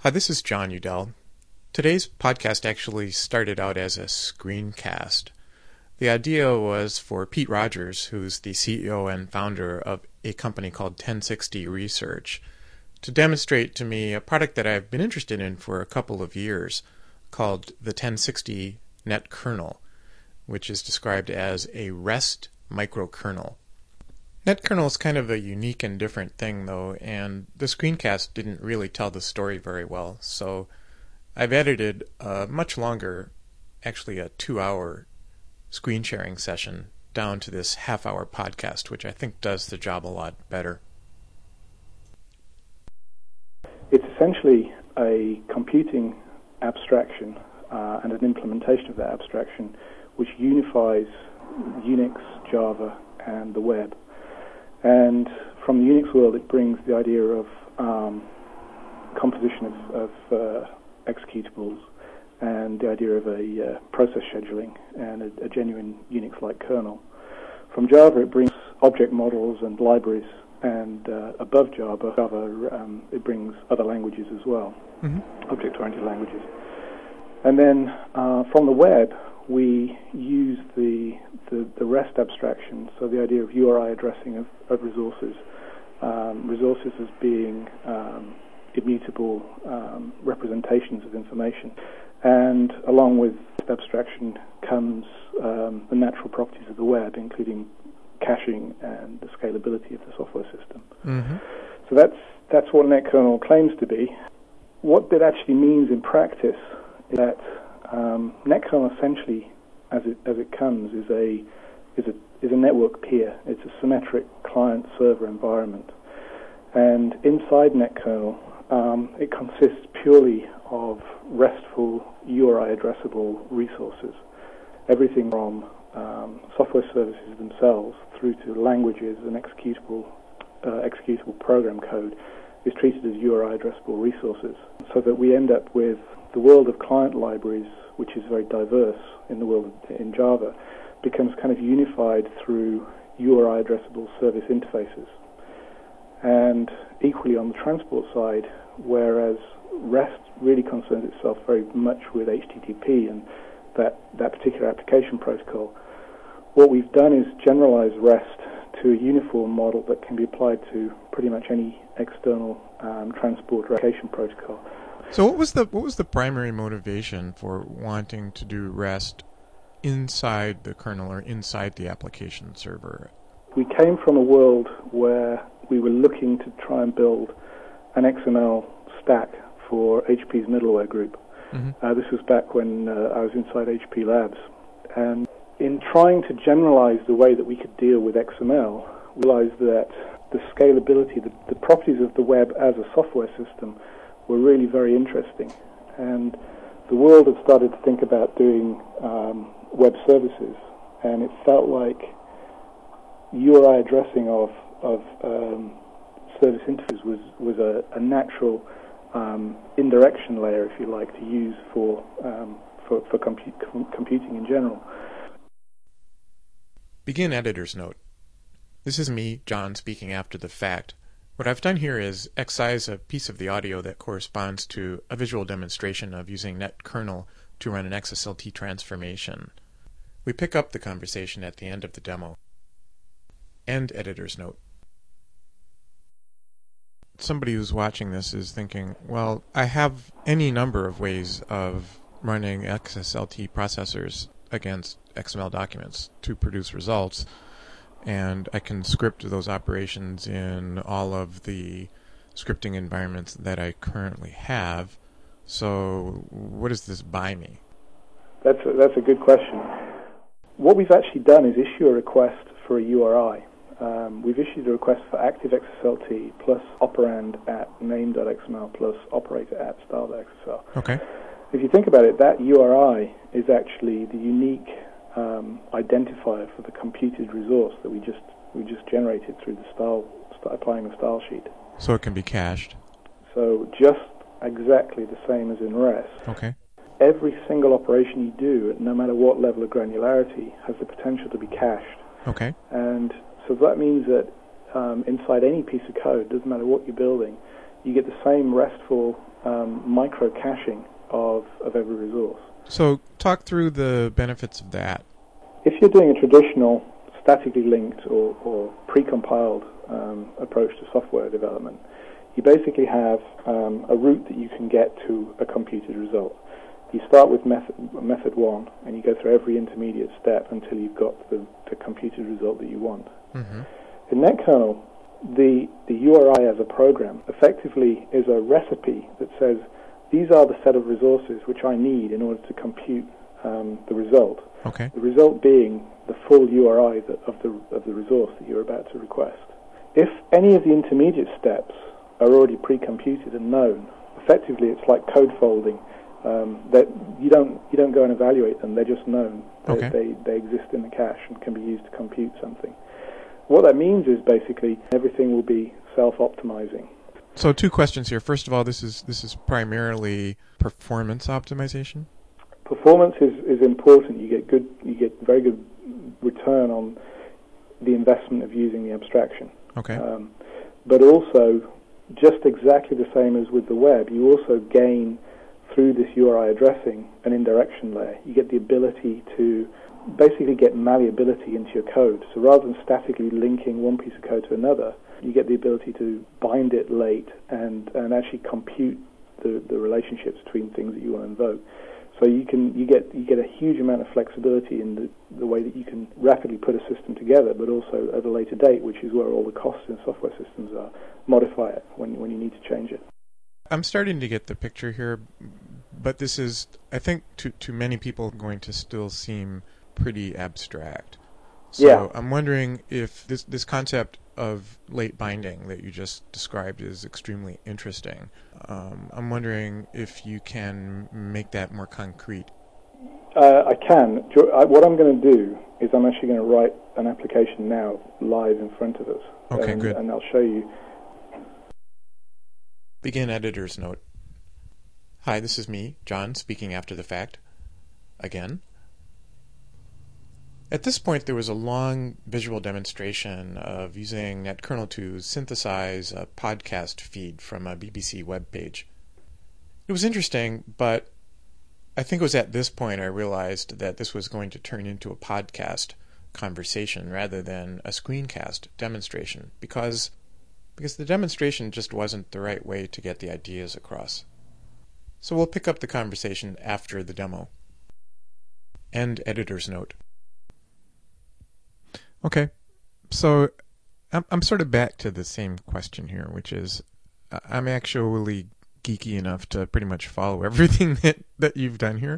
Hi, this is John Udell. Today's podcast actually started out as a screencast. The idea was for Pete Rogers, who's the CEO and founder of a company called 1060 Research, to demonstrate to me a product that I've been interested in for a couple of years called the 1060 Net Kernel, which is described as a REST microkernel. Netkernel is kind of a unique and different thing, though, and the screencast didn't really tell the story very well, so I've edited a much longer, actually a 2-hour screen sharing session down to this half-hour podcast, which I think does the job a lot better. It's essentially a computing abstraction and an implementation of that abstraction which unifies Unix, Java, and the web. And from the Unix world, it brings the idea of composition of executables and the idea of a process scheduling and a genuine Unix-like kernel. From Java, it brings object models and libraries, and above Java, it brings other languages as well, object-oriented languages. And then from the web, we use the REST abstraction, so the idea of URI addressing of resources, resources as being immutable representations of information. And along with this abstraction comes the natural properties of the web, including caching and the scalability of the software system. So that's what Netkernel claims to be. What that actually means in practice is that Netkernel essentially, as it comes, is a network peer. It's a symmetric client-server environment, and inside Netkernel, it consists purely of RESTful URI addressable resources. Everything from software services themselves through to languages and executable program code is treated as URI addressable resources, so that we end up with the world of client libraries, which is very diverse in the world in Java, becomes kind of unified through URI addressable service interfaces. And equally on the transport side, whereas REST really concerns itself very much with HTTP and that particular application protocol, what we've done is generalize REST to a uniform model that can be applied to pretty much any external transport application protocol. So what was the primary motivation for wanting to do REST inside the kernel or inside the application server? We came from a world where we were looking to try and build an XML stack for HP's middleware group. This was back when I was inside HP Labs. And in trying to generalize the way that we could deal with XML, we realized that the scalability, the properties of the web as a software system were really very interesting. And the world had started to think about doing web services, and it felt like URI addressing of service interfaces was a natural indirection layer, if you like, to use for computing in general. Begin editor's note. This is me, John, speaking after the fact. What I've done here is excise a piece of the audio that corresponds to a visual demonstration of using Netkernel to run an XSLT transformation. We pick up the conversation at the end of the demo. End editor's note. Somebody who's watching this is thinking, well, I have any number of ways of running XSLT processors against XML documents to produce results, and I can script those operations in all of the scripting environments that I currently have. So what does this buy me? That's a good question. What we've actually done is issue a request for a URI. We've issued a request for active XSLT plus operand at name.xml plus operator at style.xsl. Okay. If you think about it, that URI is actually the unique identifier for the computed resource that we just generated through the applying the style sheet. So it can be cached. So just exactly the same as in REST. Okay. Every single operation you do, no matter what level of granularity, has the potential to be cached. Okay. And so that means that inside any piece of code, doesn't matter what you're building, you get the same RESTful micro-caching of every resource. So talk through the benefits of that. If you're doing a traditional statically linked or precompiled approach to software development, you basically have a route that you can get to a computed result. You start with method 1, and you go through every intermediate step until you've got the computed result that you want. Mm-hmm. In NetKernel, the URI as a program effectively is a recipe that says, these are the set of resources which I need in order to compute the result. Okay. The result being the full URI of the resource that you're about to request. If any of the intermediate steps are already pre-computed and known, effectively it's like code folding. That you don't go and evaluate them; they're just known. Okay. They exist in the cache and can be used to compute something. What that means is basically everything will be self-optimizing. So 2 questions here. First of all, this is primarily performance optimization. Performance is important. You get very good return on the investment of using the abstraction. Okay. But also, just exactly the same as with the web, you also gain through this URI addressing an indirection layer. You get the ability to basically get malleability into your code. So rather than statically linking one piece of code to another, you get the ability to bind it late and actually compute the relationships between things that you want to invoke. So you get a huge amount of flexibility in the way that you can rapidly put a system together, but also at a later date, which is where all the costs in software systems are, modify it when you need to change it. I'm starting to get the picture here, but this is, I think, to many people going to still seem pretty abstract. So Yeah. I'm wondering if this concept of late binding that you just described is extremely interesting. I'm wondering if you can make that more concrete. I can. What I'm going to do is I'm actually going to write an application now live in front of us. Okay, good. And I'll show you. Begin editor's note. Hi, this is me, John, speaking after the fact. Again. At this point, there was a long visual demonstration of using NetKernel to synthesize a podcast feed from a BBC web page. It was interesting, but I think it was at this point I realized that this was going to turn into a podcast conversation rather than a screencast demonstration, because the demonstration just wasn't the right way to get the ideas across. So we'll pick up the conversation after the demo. End editor's note. Okay, so I'm sort of back to the same question here, which is I'm actually geeky enough to pretty much follow everything that you've done here.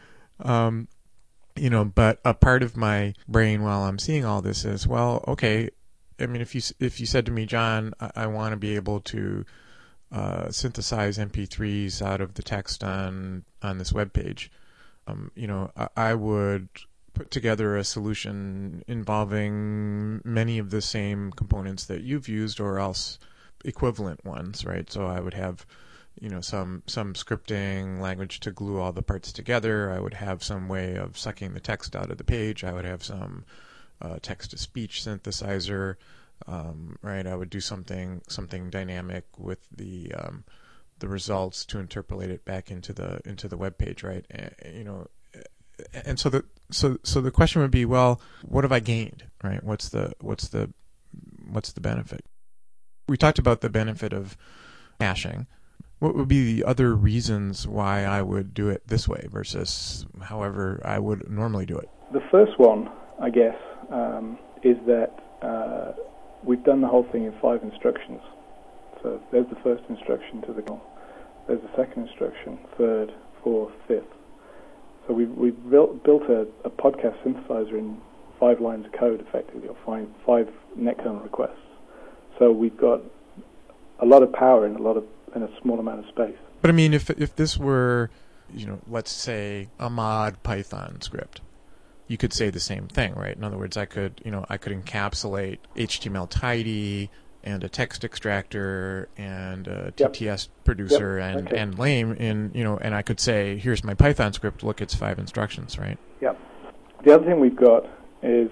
But a part of my brain while I'm seeing all this is, well, okay, I mean, if you said to me, John, I want to be able to synthesize MP3s out of the text on this web page, I would put together a solution involving many of the same components that you've used, or else equivalent ones, right? So I would have, some scripting language to glue all the parts together. I would have some way of sucking the text out of the page. I would have some text-to-speech synthesizer, right? I would do something dynamic with the results to interpolate it back into the web page, right? And so the question would be, well, what have I gained, right? What's the benefit? We talked about the benefit of caching. What would be the other reasons why I would do it this way versus however I would normally do it? The first one, I guess, is that we've done the whole thing in 5 instructions. So there's the first instruction to the call. There's the second instruction, third, fourth, fifth. So we've built a podcast synthesizer in 5 lines of code, effectively, or 5 NetKernel requests. So we've got a lot of power in a small amount of space. But I mean, if this were, let's say a mod Python script, you could say the same thing, right? In other words, I could encapsulate HTML tidy and a text extractor and a TTS producer and lame in, and I could say, here's my Python script, look, it's 5 instructions, right? Yep. The other thing we've got is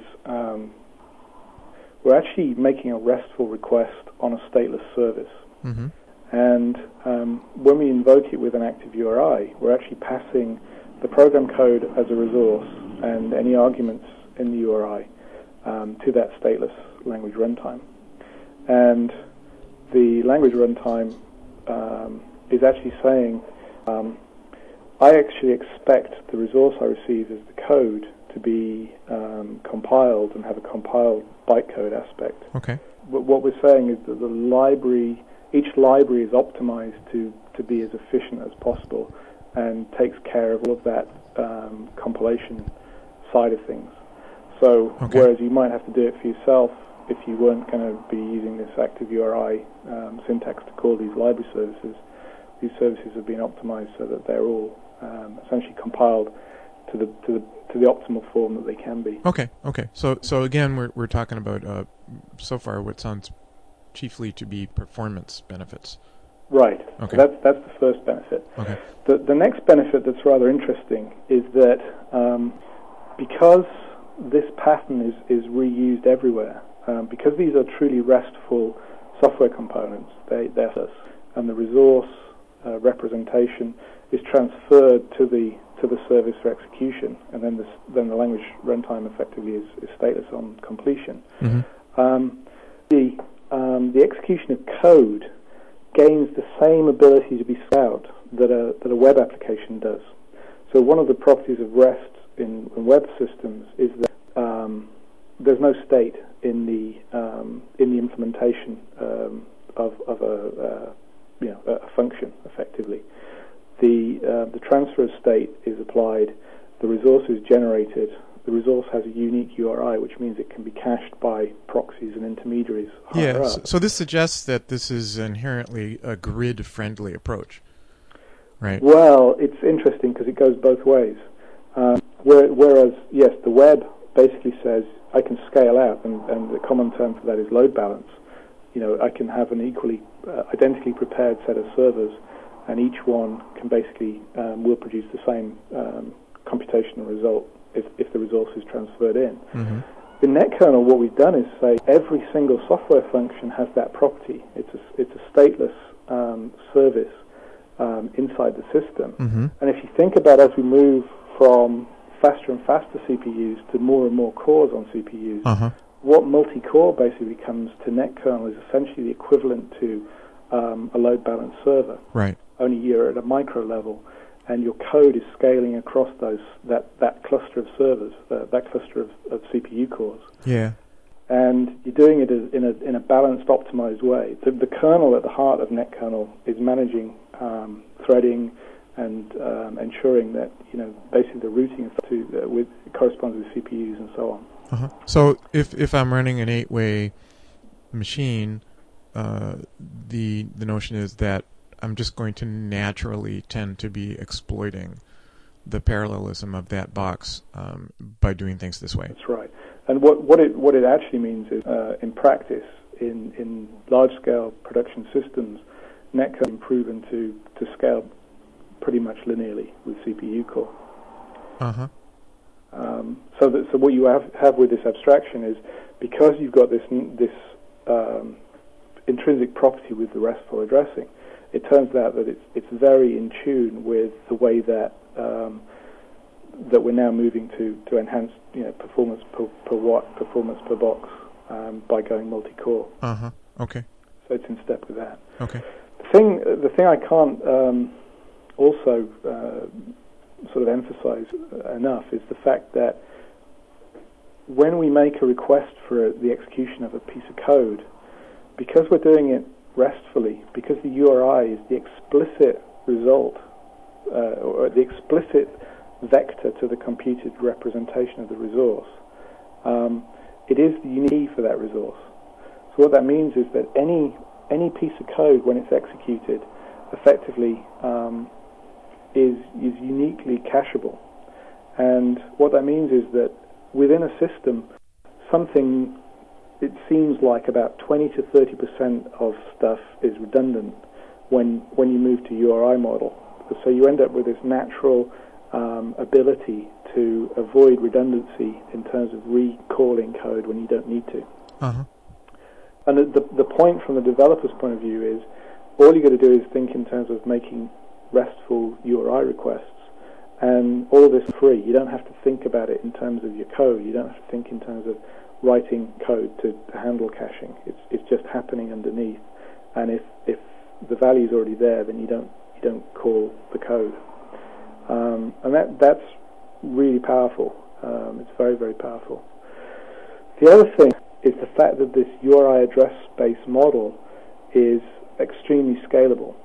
we're actually making a RESTful request on a stateless service. Mm-hmm. And when we invoke it with an active URI, we're actually passing the program code as a resource and any arguments in the URI to that stateless language runtime. And the language runtime is actually saying, I actually expect the resource I receive as the code to be compiled and have a compiled bytecode aspect. Okay. What we're saying is that each library is optimized to be as efficient as possible and takes care of all of that compilation side of things. So whereas you might have to do it for yourself if you weren't going to be using this active URI syntax to call these library services, these services have been optimized so that they're all essentially compiled to the optimal form that they can be. Okay. So again, we're talking about so far what sounds chiefly to be performance benefits. Right. Okay. So that's the first benefit. Okay. The next benefit that's rather interesting is that because this pattern is reused everywhere, because these are truly RESTful software components, they're and the resource representation is transferred to the service for execution, and then the language runtime effectively is stateless on completion. Mm-hmm. The execution of code gains the same ability to be scaled that a web application does. So one of the properties of REST in web systems is that there's no state in the implementation of a function effectively. The transfer of state is applied, the resource is generated, the resource has a unique URI, which means it can be cached by proxies and intermediaries higher up. So this suggests that this is inherently a grid-friendly approach, right? Well, it's interesting because it goes both ways. Whereas, yes, the web basically says I can scale out, and the common term for that is load balance. I can have an identically prepared set of servers, and each one can basically will produce the same computational result if the resource is transferred in. Mm-hmm. In NetKernel, what we've done is say every single software function has that property. It's a stateless service inside the system. Mm-hmm. And if you think about as we move from faster and faster CPUs to more and more cores on CPUs, what multi-core basically comes to NetKernel is essentially the equivalent to a load balance server. Right. Only you're at a micro level, and your code is scaling across that cluster of servers, that cluster of CPU cores. Yeah. And you're doing it in a balanced, optimized way. The kernel at the heart of NetKernel is managing threading and ensuring that basically the routing corresponds with CPUs and so on. Uh-huh. So if I'm running an 8-way machine, the notion is that I'm just going to naturally tend to be exploiting the parallelism of that box by doing things this way. That's right. And what it actually means is, in practice, in large-scale production systems, NetKernel has been proven to scale pretty much linearly with CPU core. Uh-huh. So what you have with this abstraction is, because you've got this intrinsic property with the RESTful addressing, it turns out that it's very in tune with the way that we're now moving to enhance performance per watt, performance per box by going multi-core. Uh-huh. Okay. So it's in step with that. Okay. The thing I can't also sort of emphasize enough is the fact that when we make a request for the execution of a piece of code, because we're doing it RESTfully, because the URI is the explicit result or the explicit vector to the computed representation of the resource, it is the unique for that resource. So what that means is that any piece of code, when it's executed, effectively is uniquely cacheable. And what that means is that within a system, something, it seems like about 20 to 30% of stuff is redundant when you move to URI model. So you end up with this natural ability to avoid redundancy in terms of recalling code when you don't need to. Uh-huh. And the point from the developer's point of view is all you got to do is think in terms of making RESTful URI requests, and all this is free. You don't have to think about it in terms of your code. You don't have to think in terms of writing code to handle caching. It's just happening underneath, and if the value is already there, then you don't call the code, and that's really powerful. It's very, very powerful. The other thing is the fact that this URI address-based model is extremely scalable,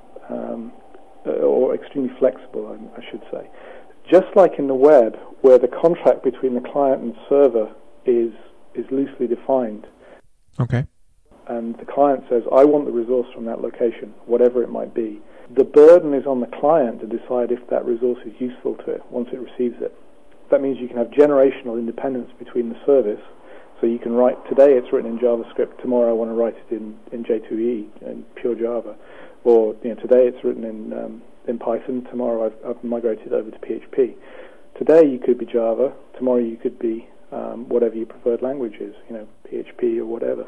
or extremely flexible, I should say. Just like in the web, where the contract between the client and server is loosely defined. Okay. And the client says, I want the resource from that location, whatever it might be. The burden is on the client to decide if that resource is useful to it once it receives it. That means you can have generational independence between the service. So you can write, today it's written in JavaScript, tomorrow I want to write it in J2E, in pure Java. Or today it's written in Python, tomorrow I've migrated over to PHP. Today you could be Java, tomorrow you could be whatever your preferred language is, PHP or whatever.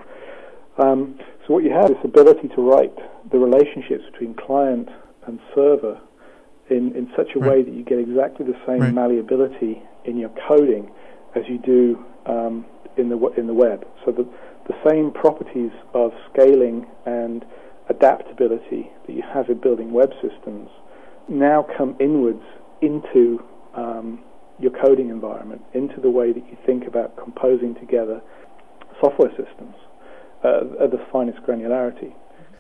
So what you have is this ability to write the relationships between client and server in such a way that you get exactly the same malleability in your coding as you do in the web. So the same properties of scaling and adaptability that you have in building web systems now come inwards into your coding environment, into the way that you think about composing together software systems at the finest granularity.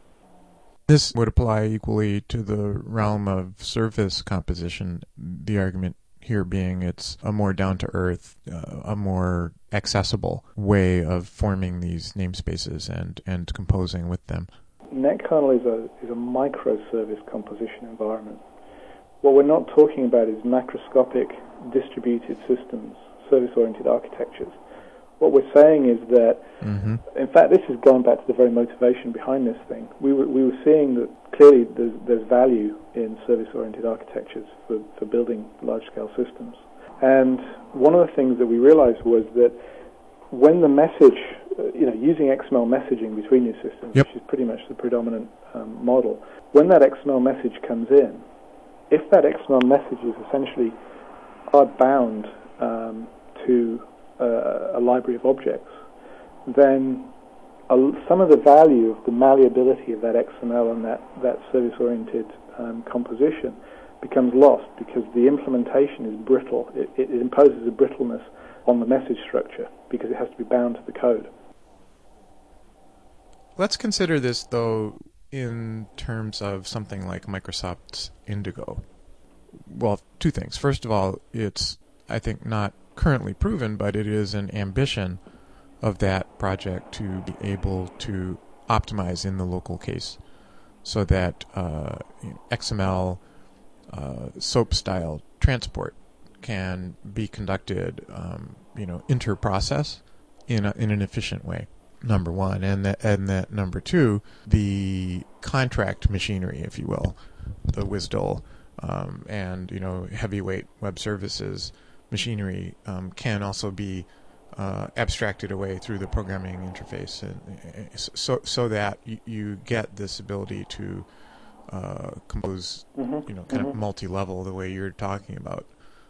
This would apply equally to the realm of service composition, the argument here being it's a more down-to-earth, a more accessible way of forming these namespaces and composing with them. NetKernel is a microservice composition environment. What we're not talking about is macroscopic distributed systems, service-oriented architectures. What we're saying is that, in fact, this is going back to the very motivation behind this thing. We were seeing that clearly there's value in service-oriented architectures for building large-scale systems. And one of the things that we realized was that when the message, using XML messaging between your systems, which is pretty much the predominant model, when that XML message comes in, if that XML message is essentially hard-bound to a library of objects, then some of the value of the malleability of that XML and that service-oriented composition becomes lost because the implementation is brittle. It imposes a brittleness on the message structure because it has to be bound to the code. Let's consider this, though, in terms of something like Microsoft's Indigo. Well, two things. First of all, it's, I think, not currently proven, but it is an ambition of that project to be able to optimize in the local case so that XML SOAP-style transport can be conducted, inter-process in an efficient way. Number one, and that number two, the contract machinery, if you will, the WSDL, and heavyweight web services machinery can also be abstracted away through the programming interface, and so that you get this ability to compose, kind of multi-level the way you're talking about,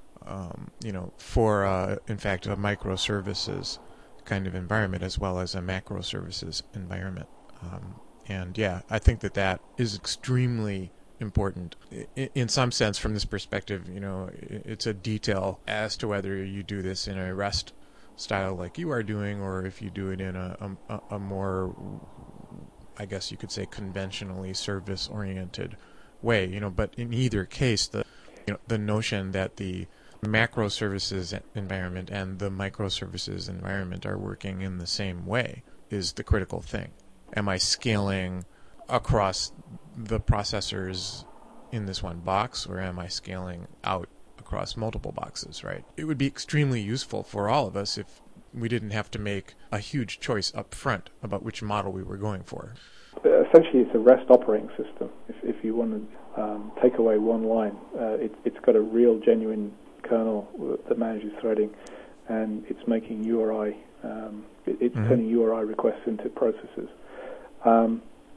for in fact a microservices kind of environment as well as a macro services environment, and I think that is extremely important in some sense from this perspective. It's a detail as to whether you do this in a REST style like you are doing, or if you do it in a more, I guess you could say, conventionally service-oriented way. But in either case, the notion that the macro services environment and the microservices environment are working in the same way is the critical thing. Am I scaling across the processors in this one box, or am I scaling out across multiple boxes, right? It would be extremely useful for all of us if we didn't have to make a huge choice up front about which model we were going for. Essentially, it's a REST operating system. If you want to take away one line, it's got a real, genuine kernel that manages threading, and it's making URI, it's turning URI requests into processes.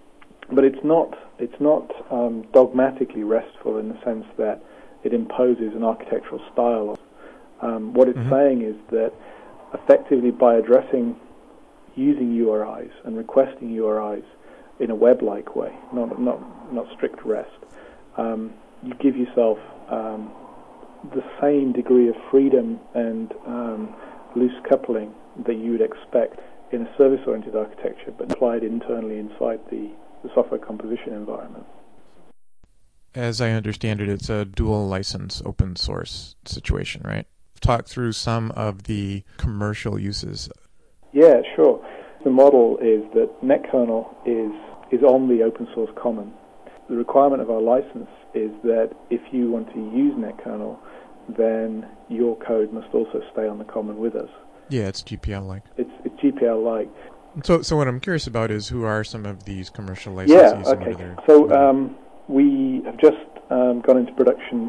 but it's not dogmatically RESTful in the sense that it imposes an architectural style. What it's saying is that effectively by using URIs and requesting URIs in a web-like way, not strict REST, you give yourself the same degree of freedom and loose coupling that you would expect in a service-oriented architecture, but applied internally inside the software composition environment. As I understand it, it's a dual license open source situation, right? Talk through some of the commercial uses. Yeah, sure. The model is that NetKernel is on the open source common. The requirement of our license is that if you want to use NetKernel, then your code must also stay on the common with us. Yeah, it's GPL-like. It's GPL-like. So what I'm curious about is who are some of these commercial licensees? Yeah, okay. So we have just gone into production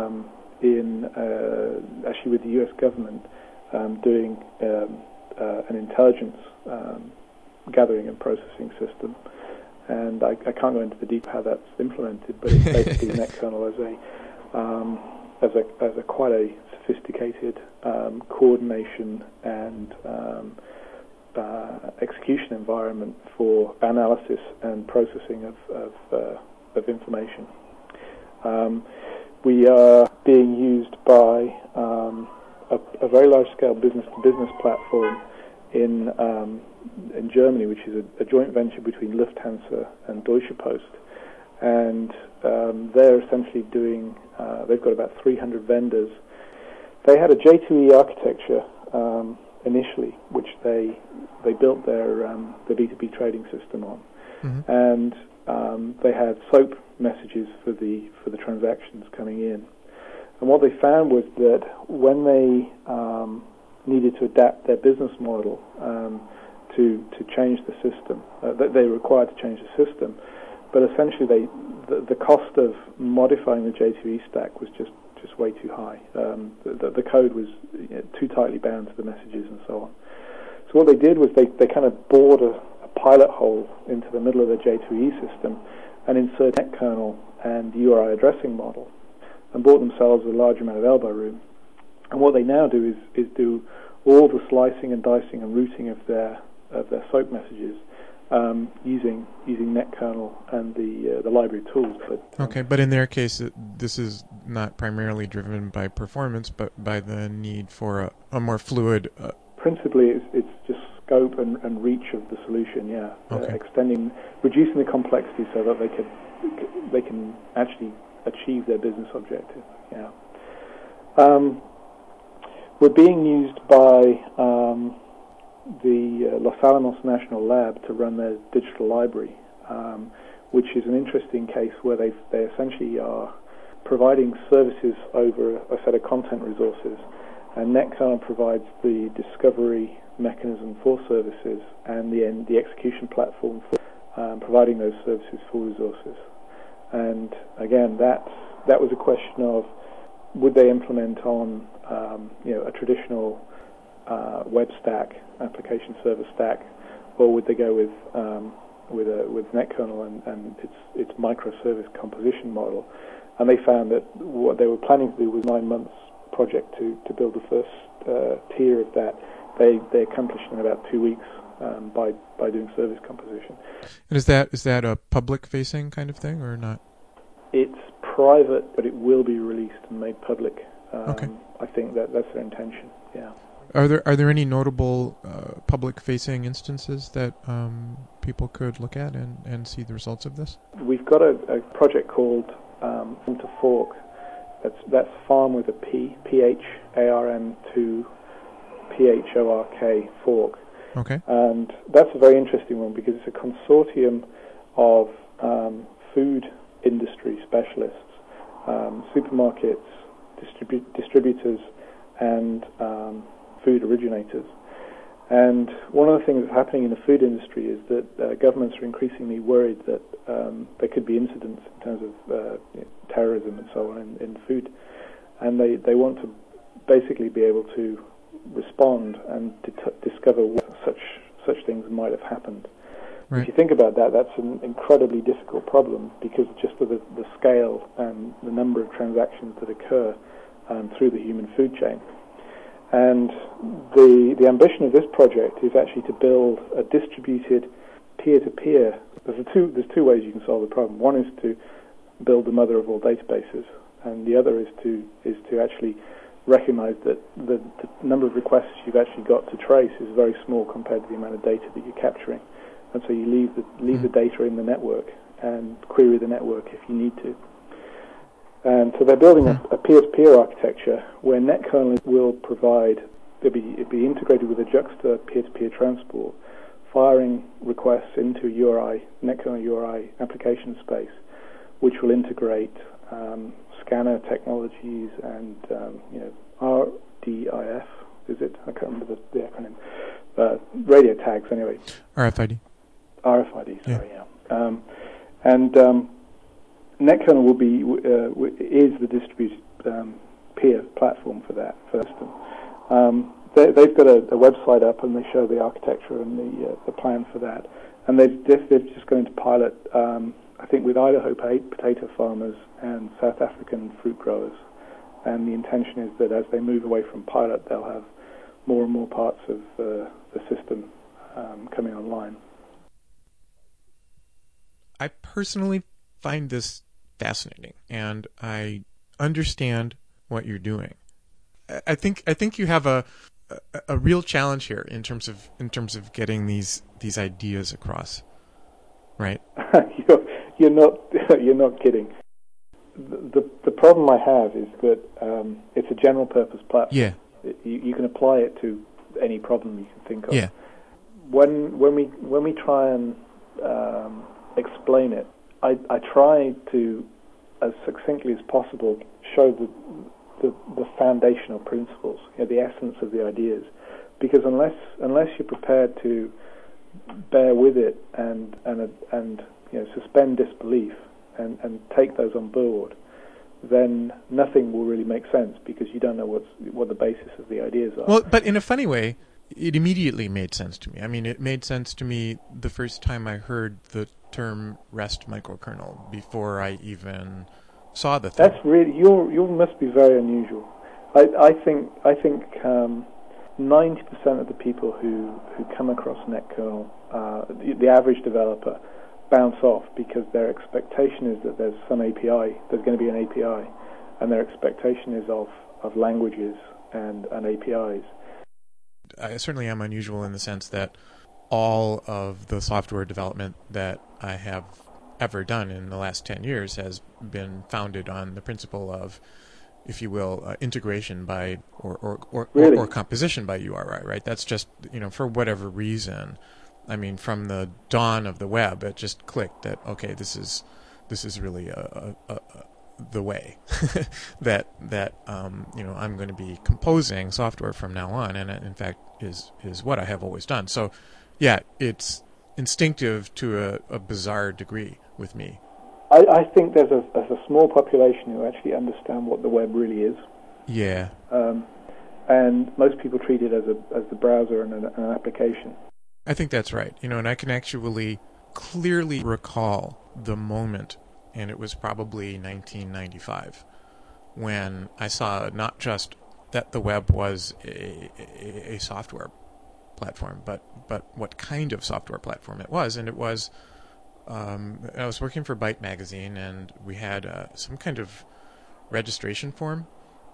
actually with the U.S. government doing an intelligence gathering and processing system. And I can't go into the deep how that's implemented, but it's basically NetKernel as a quite a sophisticated coordination and execution environment for analysis and processing of information. We are being used by a very large-scale business-to-business platform in Germany, which is a joint venture between Lufthansa and Deutsche Post, and they're essentially doing. They've got about 300 vendors. They had a J2E architecture initially, which they built their B2B trading system on, and they had SOAP messages for the transactions coming in. And what they found was that when they needed to adapt their business model to change the system, that they were required to change the system, but essentially the cost of modifying the J2E stack was just way too high. The code was too tightly bound to the messages and so on. So what they did was they kind of bored a pilot hole into the middle of the J2E system and inserted NetKernel and the URI addressing model and bought themselves a large amount of elbow room. And what they now do is do all the slicing and dicing and routing of their SOAP messages using NetKernel and the library tools. But in their case, this is not primarily driven by performance, but by the need for a more fluid. Principally, it's just scope and reach of the solution. Yeah, reducing the complexity so that they can actually achieve their business objective. Yeah. We're being used by the Los Alamos National Lab to run their digital library, which is an interesting case where they essentially are providing services over a set of content resources, and NetKernel provides the discovery mechanism for services and the execution platform for providing those services for resources. And again, that was a question of would they implement on a traditional web stack, application server stack, or would they go with NetKernel and its microservice composition model? And they found that what they were planning to do was 9 months project to build the first tier of that. They accomplished in about 2 weeks by doing service composition. And is that a public-facing kind of thing or not? It's private, but it will be released and made public. Okay. I think that's their intention. Yeah. Are there any notable public-facing instances that people could look at and see the results of this? We've got a project called to Fork. That's farm with a P, PHARM to PHORK, Fork. Okay. And that's a very interesting one because it's a consortium of food industry specialists, supermarkets, distributors, and food originators. And one of the things that's happening in the food industry is that governments are increasingly worried that there could be incidents in terms of terrorism and so on in food. And they want to basically be able to respond and discover what such things might have happened. If you think about that, that's an incredibly difficult problem because just of the scale and the number of transactions that occur through the human food chain. And the ambition of this project is actually to build a distributed peer-to-peer. There's two ways you can solve the problem. One is to build the mother of all databases, and the other is to actually recognize that the number of requests you've actually got to trace is very small compared to the amount of data that you're capturing. And so you leave the data in the network and query the network if you need to. And so they're building a peer-to-peer architecture where NetKernel will provide, it'll be integrated with a Juxta peer-to-peer transport, firing requests into URI, NetKernel URI application space, which will integrate scanner technologies and RDIF, is it? I can't remember the acronym. Radio tags, anyway. RFID, sorry, yeah. And NetKernel is the distributed peer platform for that system. They've got a website up, and they show the architecture and the plan for that. And they're just going to pilot, I think, with Idaho potato farmers and South African fruit growers. And the intention is that as they move away from pilot, they'll have more and more parts of the system coming online. I personally find this fascinating, and I understand what you're doing. I think you have a real challenge here in terms of getting these ideas across, right? You're not kidding. The problem I have is that it's a general purpose platform. Yeah. You can apply it to any problem you can think of. Yeah. When we try and explain it, I try to, as succinctly as possible, show the foundational principles, the essence of the ideas, because unless you're prepared to bear with it and suspend disbelief and take those on board, then nothing will really make sense because you don't know what the basis of the ideas are. Well, but in a funny way, it immediately made sense to me. I mean, it made sense to me the first time I heard the term REST microkernel before I even saw the thing. That's really you must be very unusual. I think 90% of the people who come across NetKernel, the average developer, bounce off because their expectation is that there's some API, there's going to be an API, and their expectation is of languages and APIs. I certainly am unusual in the sense that all of the software development that I have ever done in the last 10 years has been founded on the principle of, if you will, integration by or composition by URI, right? That's just, for whatever reason. I mean, from the dawn of the web, it just clicked that, okay, this is really the way that I'm going to be composing software from now on, and it, in fact, is what I have always done. So, yeah, it's instinctive to a bizarre degree with me. I think there's a small population who actually understand what the web really is. Yeah. And most people treat it as the browser and an application. I think that's right. And I can actually clearly recall the moment, and it was probably 1995, when I saw not just that the web was a software platform, but what kind of software platform it was. And it was, I was working for Byte magazine, and we had some kind of registration form,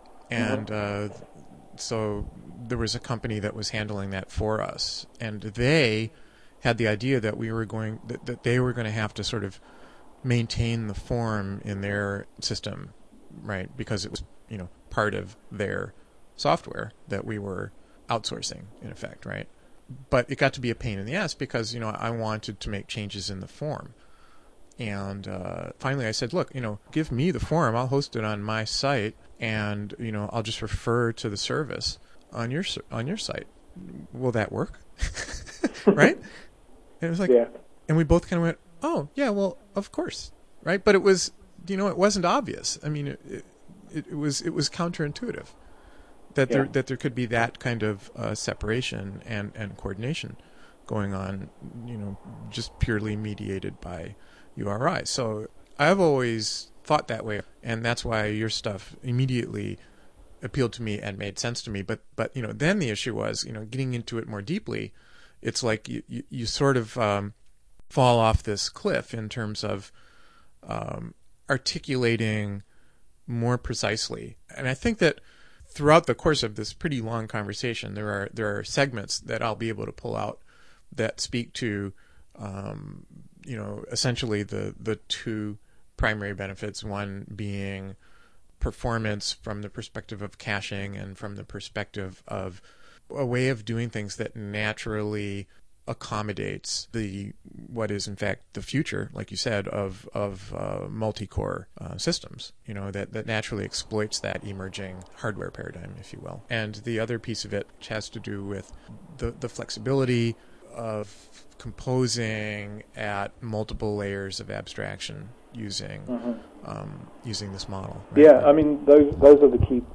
and so there was a company that was handling that for us, and they had the idea that that they were going to have to sort of maintain the form in their system, right? Because it was, part of their software that we were outsourcing, in effect, right? But it got to be a pain in the ass because, I wanted to make changes in the form. And finally I said, look, give me the form. I'll host it on my site, and, I'll just refer to the service on your site. Will that work? Right? And it was like, yeah. And we both kind of went, oh, yeah, well, of course, right? But it was, it wasn't obvious. I mean, it was counterintuitive that there could be that kind of separation and coordination going on, just purely mediated by URI. So I've always thought that way, and that's why your stuff immediately appealed to me and made sense to me. But then the issue was, getting into it more deeply, it's like you sort of fall off this cliff in terms of articulating more precisely. And I think that throughout the course of this pretty long conversation, there are segments that I'll be able to pull out that speak to, essentially the two primary benefits. One being performance from the perspective of caching, and from the perspective of a way of doing things that naturally accommodates what is in fact the future, like you said, of multi-core systems, that naturally exploits that emerging hardware paradigm, if you will. And the other piece of it, which has to do with the flexibility of composing at multiple layers of abstraction using this model. Right? Yeah, I mean those are the key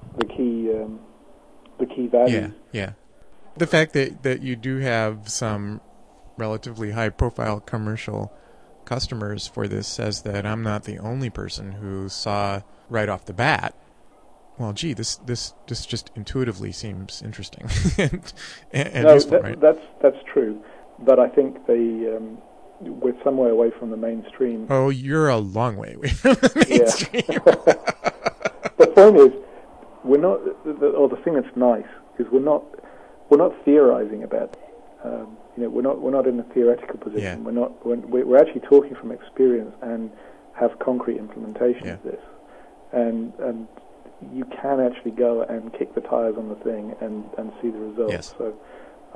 values. Yeah. The fact that you do have some relatively high-profile commercial customers for this says that I'm not the only person who saw right off the bat, well, gee, this just intuitively seems interesting and useful, right? That's true, but I think we're some way away from the mainstream. Oh, you're a long way away from the mainstream. Yeah. The point is, we're not, or the thing that's nice is we're not theorizing about it. We're not in a theoretical position. Yeah. We're actually talking from experience and have concrete implementation of this, and you can actually go and kick the tires on the thing and see the results. Yes. So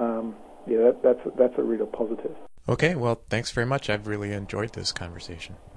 that's a real positive. Okay, well, thanks very much. I've really enjoyed this conversation.